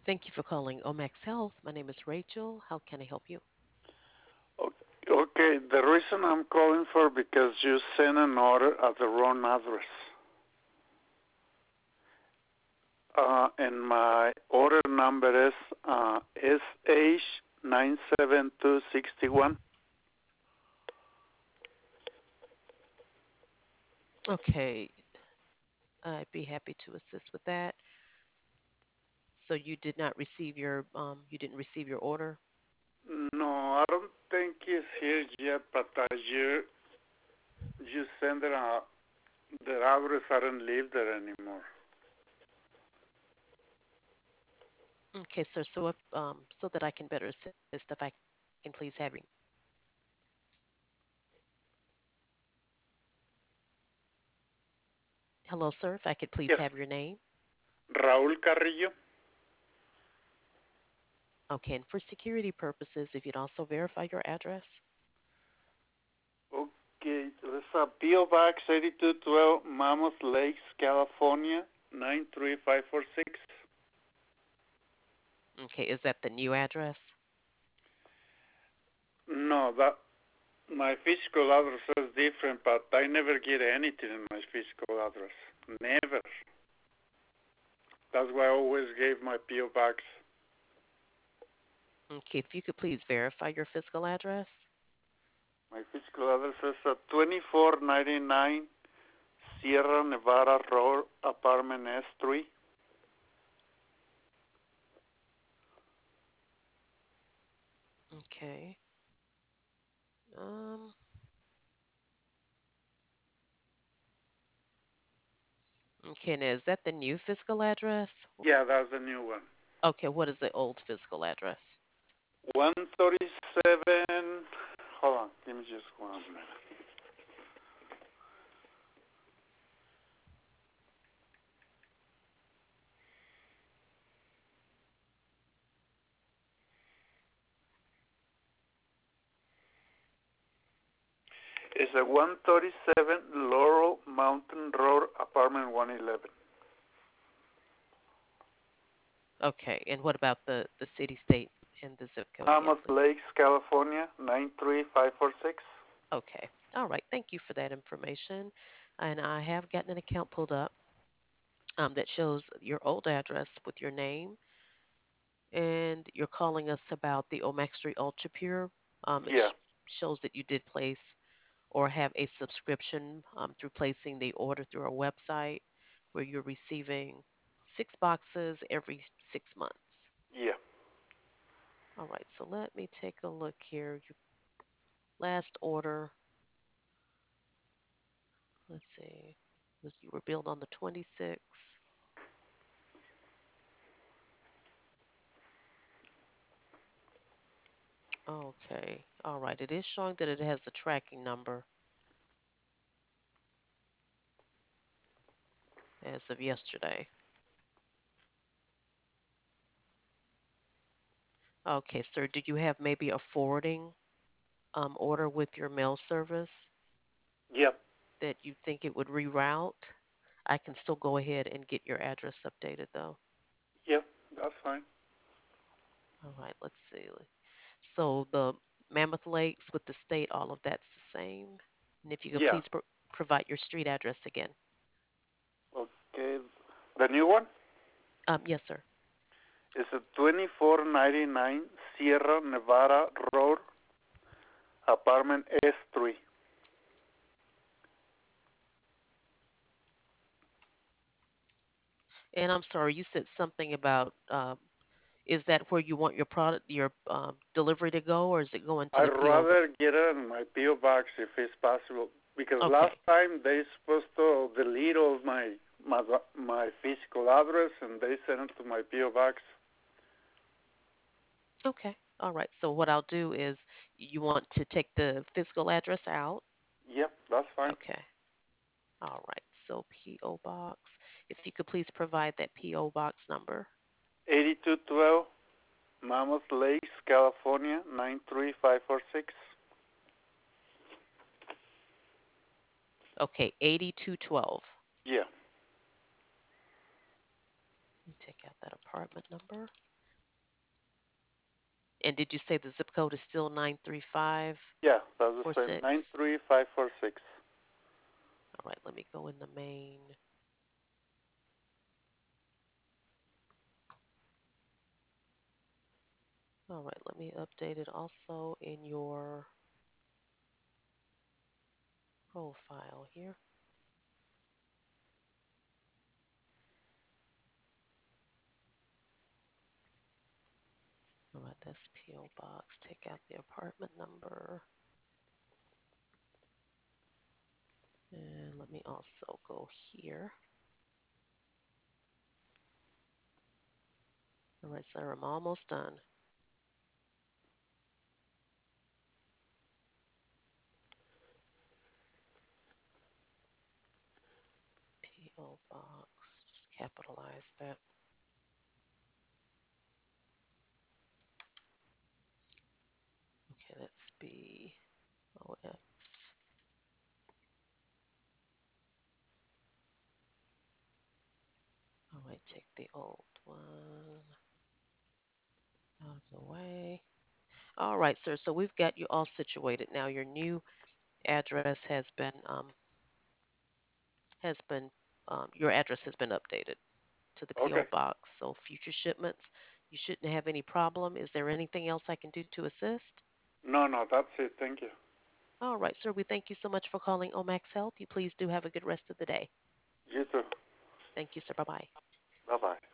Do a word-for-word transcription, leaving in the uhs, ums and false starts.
Thank you for calling Omax Health. My name is Rachel. How can I help you? O- Okay, the reason I'm calling for because you sent an order at the wrong address. Uh, and my order number is uh, S H nine seven two six one. Okay, I'd be happy to assist with that. So you did not receive your um you didn't receive your order? No, I don't think it's here yet, but uh, you you send it. Uh, the address I don't live there anymore. Okay, sir. So if um so that I can better assist, if I can please have your name. Hello, sir. If I could please Yes, have your name. Raúl Carrillo. Okay, and for security purposes, if you'd also verify your address. Okay, there's a P O Box eighty-two twelve, Mammoth Lakes, California nine three five four six. Okay, is that the new address? No, that my physical address is different, but I never get anything in my physical address. Never. That's why I always gave my P O Box. Okay, if you could please verify your physical address. My physical address is at twenty-four ninety-nine Sierra Nevada Road, apartment S three. Okay. Um okay, and is that the new physical address? Yeah, that's the new one. Okay, what is the old physical address? one thirty-seven. Hold on, give me just one minute. It's a one thirty-seven Laurel Mountain Road, apartment one eleven. Okay, and what about the the city, state, and the zip code again, Mammoth please? Lakes, California nine three five four six. Okay. All right. Thank you for that information. And I have gotten an account pulled up um, that shows your old address with your name, and you're calling us about the Omax Street Ultra Pure. Um, it Yeah, sh- shows that you did place or have a subscription um, through placing the order through our website, where you're receiving six boxes every six months. yeah. All right. So let me take a look here. Your last order, let's see, was you were billed on the twenty-sixth. Okay. All right. It is showing that it has a tracking number as of yesterday. Okay, sir. Do you have maybe a forwarding um, order with your mail service Yep, that you think it would reroute? I can still go ahead and get your address updated though. yep. That's fine. All right. Let's see. So the Mammoth Lakes with the state, all of that's the same. And if you could Yeah. please pro- provide your street address again. Okay. The new one Um, yes, sir. is a twenty-four ninety-nine Sierra Nevada Road, apartment S three. And I'm sorry, you said something about um, is that where you want your product, your um, delivery to go, or is it going to I'd the P O? rather get it in my P O box if it's possible because last Okay, time they supposed to delete all my my my physical address and they sent it to my P O box. okay, all right. So what I'll do is you want to take the physical address out. Yep, that's fine. Okay, all right. So P O box. If you could please provide that P O box number. eighty-two twelve Mammoth Lakes, California nine three five four six. Okay, eighty-two twelve. Yeah. Let me take out that apartment number. And did you say the zip code is still nine three five Yeah, that's the four same. Nine six? three five four six. All right, let me go in the main. All right, let me update it also in your profile here. All right, that's P O Box. Take out the apartment number. And let me also go here. All right, sir, I'm almost done. P O Box. Just capitalize that. Okay, that's B O X. All right, take the old one out of the way. All right, sir. So we've got you all situated now. Your new address has been um, has been um, your address has been updated to the Okay. P O box. So future shipments, you shouldn't have any problem. Is there anything else I can do to assist? No, no, that's it. Thank you. All right, sir. We thank you so much for calling Omax Health. You please do have a good rest of the day. You too. Thank you, sir. Bye bye. Bye bye.